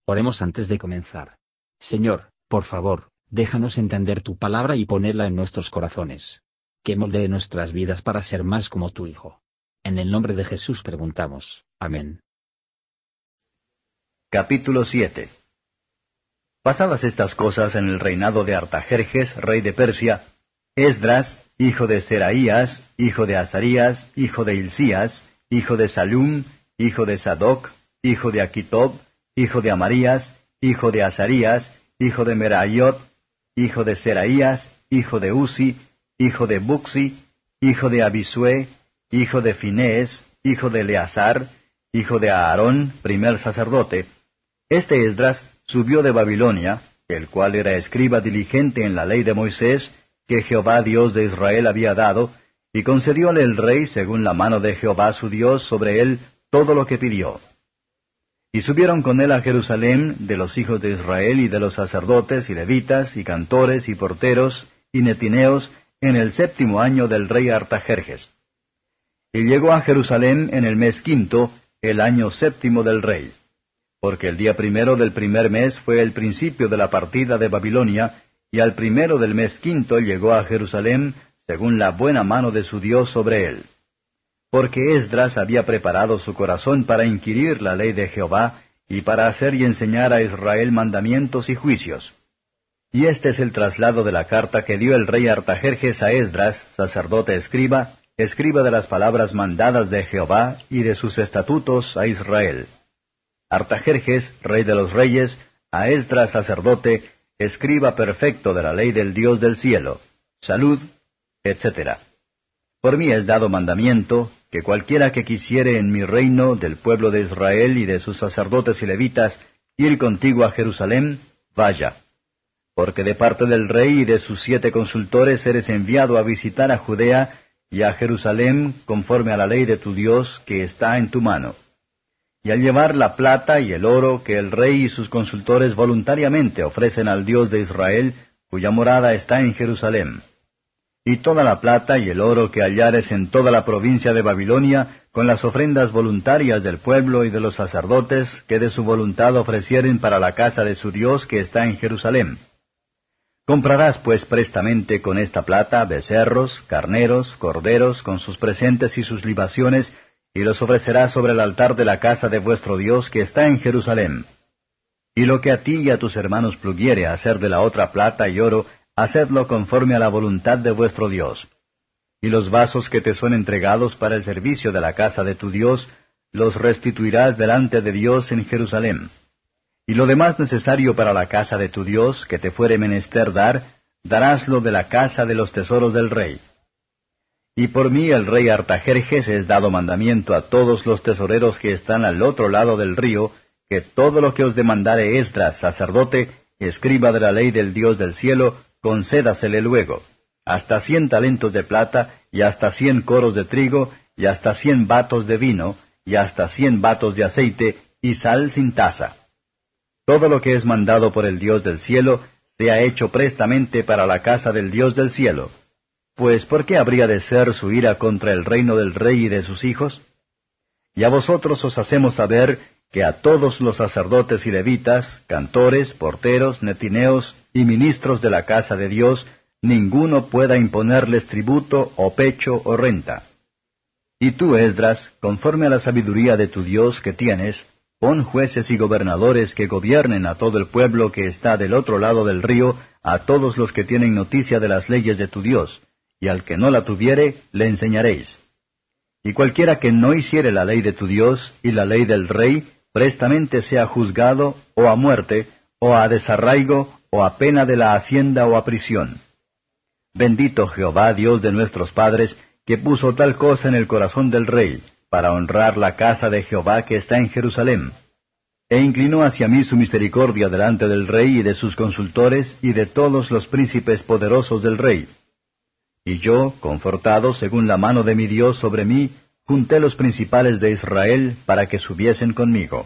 Oremos antes de comenzar. Señor, por favor, déjanos entender tu palabra y ponerla en nuestros corazones. Que moldee nuestras vidas para ser más como tu Hijo. En el nombre de Jesús preguntamos. Amén. Capítulo 7. Pasadas estas cosas en el reinado de Artajerjes, rey de Persia, Esdras, hijo de Seraías, hijo de Azarías, hijo de Hilcías, hijo de Salum, hijo de Sadoc, hijo de Aquitob, hijo de Amarías, hijo de Azarías, hijo de Meraiot, hijo de Seraías, hijo de Uzi, hijo de Buxi, hijo de Abisue, hijo de Finés, hijo de Eleazar, hijo de Aarón, primer sacerdote. Este Esdras subió de Babilonia, el cual era escriba diligente en la ley de Moisés, que Jehová Dios de Israel había dado, y concedióle el rey, según la mano de Jehová su Dios, sobre él todo lo que pidió. Y subieron con él a Jerusalén de los hijos de Israel y de los sacerdotes y levitas y cantores y porteros y netineos en el 7º año del rey Artajerjes. Y llegó a Jerusalén en el mes 5, el año 7º del rey. Porque el día 1 del primer mes fue el principio de la partida de Babilonia, y al 1 del mes 5 llegó a Jerusalén, según la buena mano de su Dios sobre él. Porque Esdras había preparado su corazón para inquirir la ley de Jehová, y para hacer y enseñar a Israel mandamientos y juicios. Y este es el traslado de la carta que dio el rey Artajerjes a Esdras, sacerdote escriba de las palabras mandadas de Jehová y de sus estatutos a Israel. Artajerjes, rey de los reyes, a Esdras sacerdote, escriba perfecto de la ley del Dios del cielo, salud, etc. Por mí es dado mandamiento, que cualquiera que quisiere en mi reino del pueblo de Israel y de sus sacerdotes y levitas, ir contigo a Jerusalén, vaya. Porque de parte del rey y de sus 7 consultores eres enviado a visitar a Judea y a Jerusalén conforme a la ley de tu Dios que está en tu mano. Y al llevar la plata y el oro que el rey y sus consultores voluntariamente ofrecen al Dios de Israel, cuya morada está en Jerusalén. Y toda la plata y el oro que hallares en toda la provincia de Babilonia, con las ofrendas voluntarias del pueblo y de los sacerdotes, que de su voluntad ofrecieren para la casa de su Dios que está en Jerusalén. Comprarás pues prestamente con esta plata becerros, carneros, corderos, con sus presentes y sus libaciones, y los ofrecerás sobre el altar de la casa de vuestro Dios que está en Jerusalén. Y lo que a ti y a tus hermanos pluguiere hacer de la otra plata y oro, hacedlo conforme a la voluntad de vuestro Dios. Y los vasos que te son entregados para el servicio de la casa de tu Dios, los restituirás delante de Dios en Jerusalén. Y lo demás necesario para la casa de tu Dios, que te fuere menester dar, daráslo de la casa de los tesoros del rey. Y por mí el rey Artajerjes es dado mandamiento a todos los tesoreros que están al otro lado del río, que todo lo que os demandare Esdras, sacerdote, escriba de la ley del Dios del cielo, concédasele luego, hasta 100 talentos de plata, y hasta 100 coros de trigo, y hasta 100 batos de vino, y hasta 100 batos de aceite, y sal sin tasa. Todo lo que es mandado por el Dios del cielo, sea hecho prestamente para la casa del Dios del cielo. Pues, ¿por qué habría de ser su ira contra el reino del rey y de sus hijos? Y a vosotros os hacemos saber que a todos los sacerdotes y levitas, cantores, porteros, netineos y ministros de la casa de Dios, ninguno pueda imponerles tributo o pecho o renta. Y tú, Esdras, conforme a la sabiduría de tu Dios que tienes, pon jueces y gobernadores que gobiernen a todo el pueblo que está del otro lado del río, a todos los que tienen noticia de las leyes de tu Dios, y al que no la tuviere, le enseñaréis. Y cualquiera que no hiciere la ley de tu Dios y la ley del rey, prestamente sea juzgado, o a muerte, o a desarraigo, o a pena de la hacienda o a prisión. Bendito Jehová, Dios de nuestros padres, que puso tal cosa en el corazón del rey, para honrar la casa de Jehová que está en Jerusalén. E inclinó hacia mí su misericordia delante del rey y de sus consultores y de todos los príncipes poderosos del rey. Y yo, confortado según la mano de mi Dios sobre mí, junté los principales de Israel para que subiesen conmigo.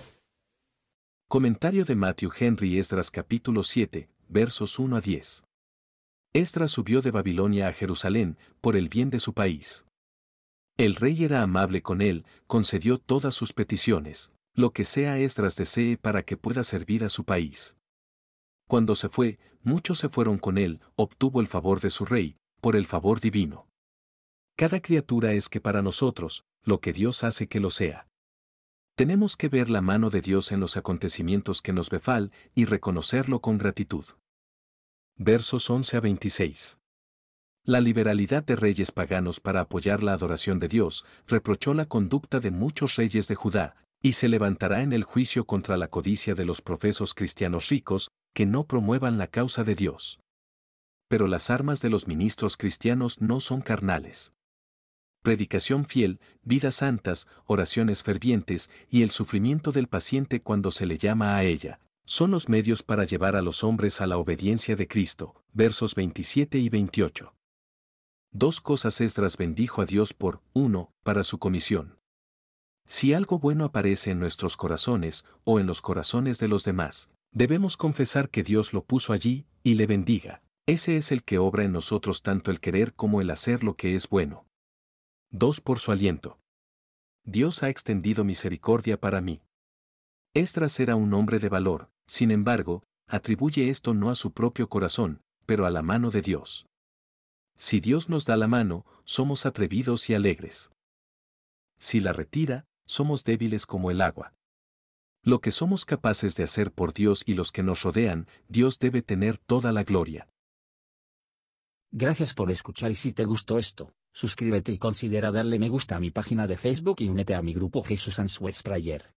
Comentario de Matthew Henry Esdras capítulo 7, versos 1 a 10. Esdras subió de Babilonia a Jerusalén, por el bien de su país. El rey era amable con él, concedió todas sus peticiones. Lo que sea Esdras desee para que pueda servir a su país. Cuando se fue, muchos se fueron con él, obtuvo el favor de su rey, por el favor divino. Cada criatura es que para nosotros, lo que Dios hace que lo sea. Tenemos que ver la mano de Dios en los acontecimientos que nos befal y reconocerlo con gratitud. Versos 11 a 26. La liberalidad de reyes paganos para apoyar la adoración de Dios reprochó la conducta de muchos reyes de Judá, y se levantará en el juicio contra la codicia de los profesos cristianos ricos, que no promuevan la causa de Dios. Pero las armas de los ministros cristianos no son carnales. Predicación fiel, vidas santas, oraciones fervientes y el sufrimiento del paciente cuando se le llama a ella, son los medios para llevar a los hombres a la obediencia de Cristo. Versos 27 y 28. Dos cosas Esdras bendijo a Dios por, 1, para su comisión. Si algo bueno aparece en nuestros corazones, o en los corazones de los demás, debemos confesar que Dios lo puso allí, y le bendiga. Ese es el que obra en nosotros tanto el querer como el hacer lo que es bueno. 2. Por su aliento. Dios ha extendido misericordia para mí. Esdras era un hombre de valor, sin embargo, atribuye esto no a su propio corazón, pero a la mano de Dios. Si Dios nos da la mano, somos atrevidos y alegres. Si la retira, somos débiles como el agua. Lo que somos capaces de hacer por Dios y los que nos rodean, Dios debe tener toda la gloria. Gracias por escuchar y si te gustó esto, suscríbete y considera darle me gusta a mi página de Facebook y únete a mi grupo Jesús Answers Prayer.